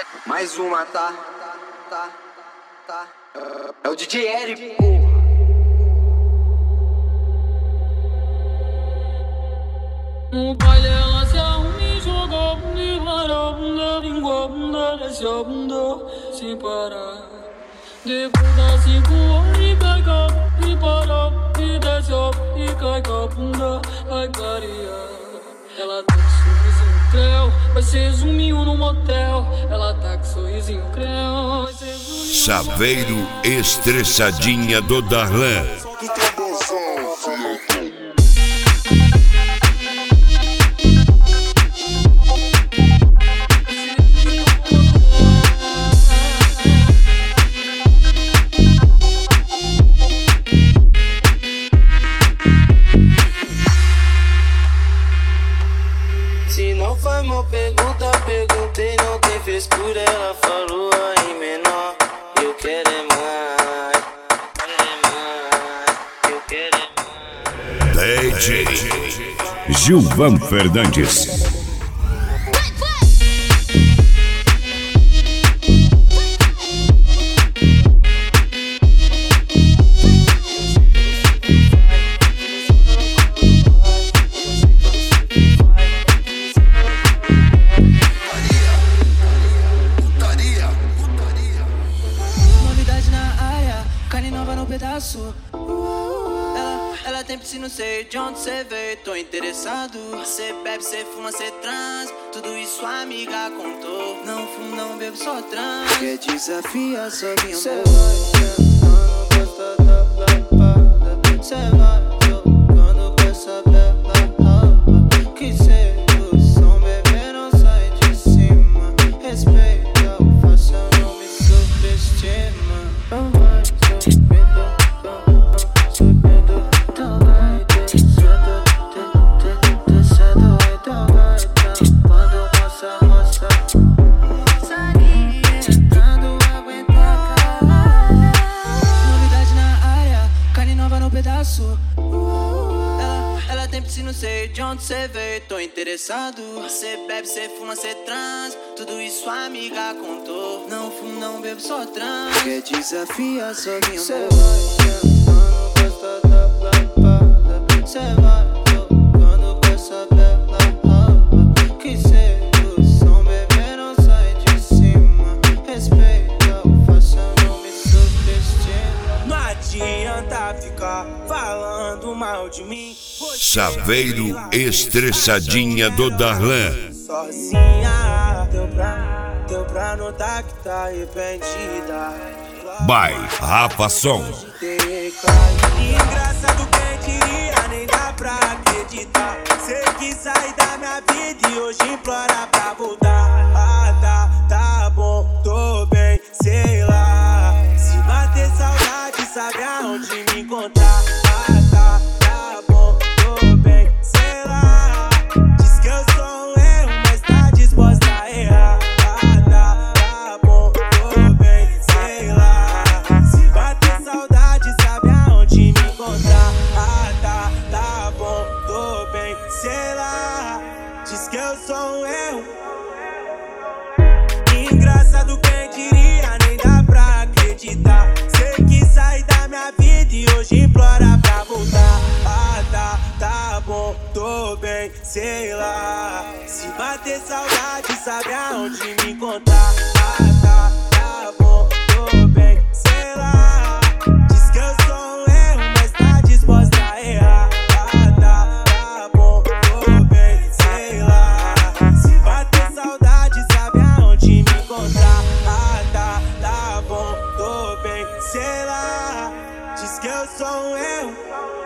Mais uma, tá? É o DJ Eric, porra. No baile ela se arruma e joga a bunda e para a bunda, língua a bunda, desce a bunda sem parar. Depois das 5 horas e pega e para e desce e cai com a bunda, vai clarear. Ela tá com sorrisinho creu, vai ser zoominho no motel. Ela tá com sorrisinho creu, vai ser zoominho. Chaveiro Estressadinha do Darlan. Se não foi uma pergunta, perguntei, não tem frescura. Ela falou aí menor, eu quero é mais, eu quero é mais. DJ Gilvan Fernandes. Ela tem piscina, não sei de onde cê veio, tô interessado. Cê bebe, cê fuma, cê trans, tudo isso a amiga contou. Não fumo, não bebo, só trans. Quer desafiar, só minha cê vai tentando gostar da lapada. Cê vai jogando com essa bela raba. Que sedução, bebê, não sai de cima. Respeita, eu faço, eu não me subestima. Não vai ela tem piscina, não sei de onde cê veio, tô interessado. Cê bebe, cê fuma, cê trans, tudo isso a amiga contou. Não fumo, não bebo, só trans. Quer desafiar, só minha cê vai tentando gostar da lapada. Cê vai jogando com essa bela raba. Que sedução, bebê, não sai de cima. Respeita, eu faço, eu não me subestima. Não adianta ficar falando mal de mim. Chaveiro Estressadinha do Darlan. Sozinha, deu pra notar que tá arrependida. By Rafa Som. Engraçado, quem diria, nem dá pra acreditar. Cê quis sair da minha vida e hoje implora pra voltar. Ah, tá bom, tô bem, sei lá. Se bater saudade, sabe aonde me encontrar. Ah, tá bom, tô bem, sei lá. Diz que eu sou um erro, mas tá disposta a errar. Ah, tá bom, tô bem, sei lá. Se bater saudade, sabe aonde me encontrar. Ah, tá bom, tô bem, sei lá. Diz que eu sou um erro. Engraçado, quem diria, nem dá pra acreditar. Cê quis sair da minha vida e hoje implora pra voltar. Ah, tá bom, tô bem, sei lá. Se bater saudade, sabe aonde me encontrar. Ah, tá bom, tô bem, sei lá. Diz que eu sou um erro, mas tá disposta a errar. Ah, tá bom, tô bem, sei lá. Se bater saudade, sabe aonde me encontrar. Ah, tá bom, tô bem, sei lá. Diz que eu sou um erro.